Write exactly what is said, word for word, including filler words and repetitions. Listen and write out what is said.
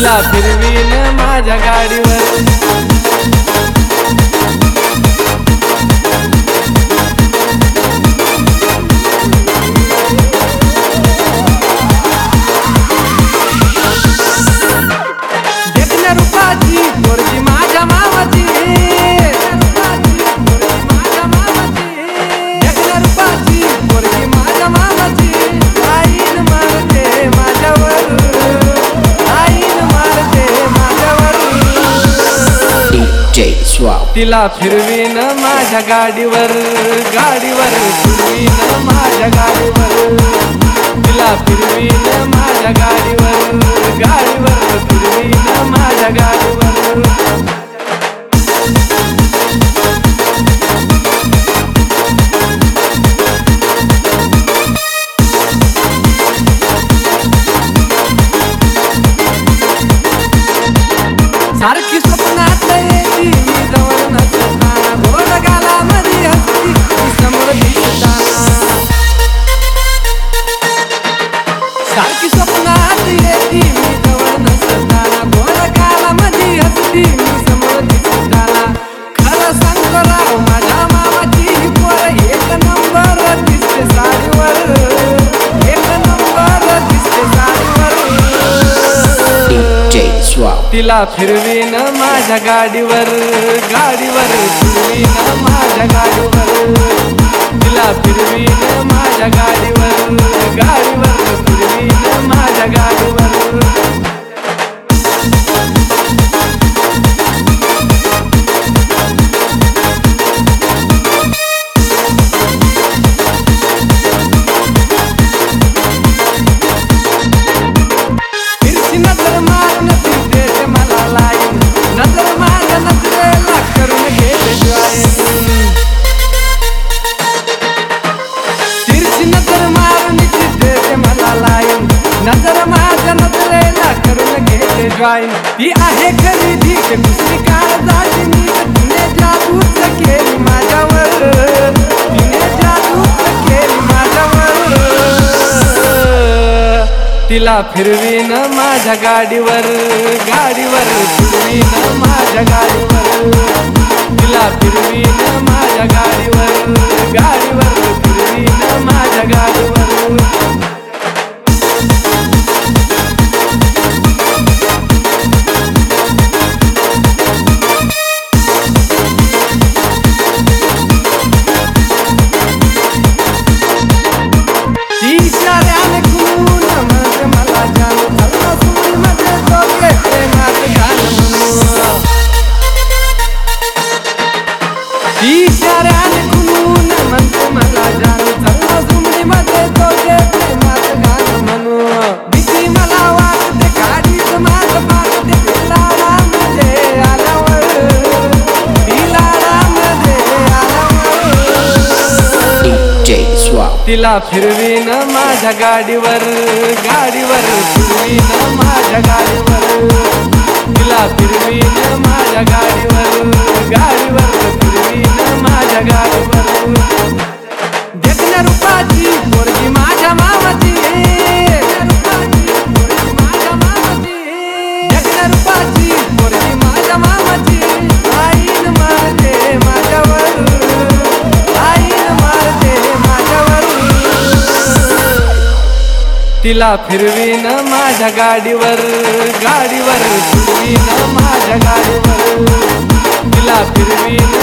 तिला फिरवीन माझ्या गाडीवर। तिला फिरवीन माझ्या गाडीवर, गाडीवर फिरवीन माझ्या गाडीवर। तिला फिरवीन माझ्या गाडीवर, गाडीवर फिरवीन माझ्या गाडीवर। सारखी स्वप्नात येती मी जवळ नसताना, गोड गालामध्ये हसती मी समोर दिसताना। सारखी स्वप्नात येती मी जवळ नसताना, गोड गालामध्ये हसती मी समोर दिसताना। खरं सांगतो राव माझ्या मामाची ही पोर एक नंबर दिसते साडीवर, एक नंबर दिसते साडीवर। तिला फिरवीन माझ्या गाडीवर, गाडीवर फिरवीन माझ्या गाडीवर। तिला फिरवीन माझ्या गाडीवर, गाडीवर फिरवीन माझ्या गाडीवर। नजर माझ्या नजरेला करून घेते जॉईन, ती आहे खरेदी दुसरी काळजाची नीट। तिने जादूच केली माझ्यावर, तिने जादूच केली माझ्यावर। तिला फिरवीन माझ्या गाडीवर, गाडीवर फिरवीन माझ्या गाडीवर। तिला फिरवीन माझ्या गाडीवर, गाडीवर फिरवीन माझ्या गाडीवर। इशाऱ्याने खुलून म्हणते मला जाणू, चला झुमडीमध्ये दोघे प्रेमात गाणं म्हणू। भीती मला वाटते गाडीत माझं पाहते, लाडामध्ये आल्यावर, लाडामध्ये आल्यावर। तिला फिरवीन माझ्या गाडीवर, गाडीवर फिरवीन माझ्या गाडीवर। तिला फिरवीन माझ्या गाडीवर, गाडीवर फिरवीन माझ्या गाडीवर। देखण्या रूपाची पोरगी माझ्या मामाची, देखण्या रूपाची पोरगी माझ्या मामाची। आईन मारते माझ्यावर, आईन मारते माझ्यावर। तिला फिरवीन माझ्या गाडीवर, गाडीवर फिरवीन माझ्या गाडीवर। तिला फिरवीन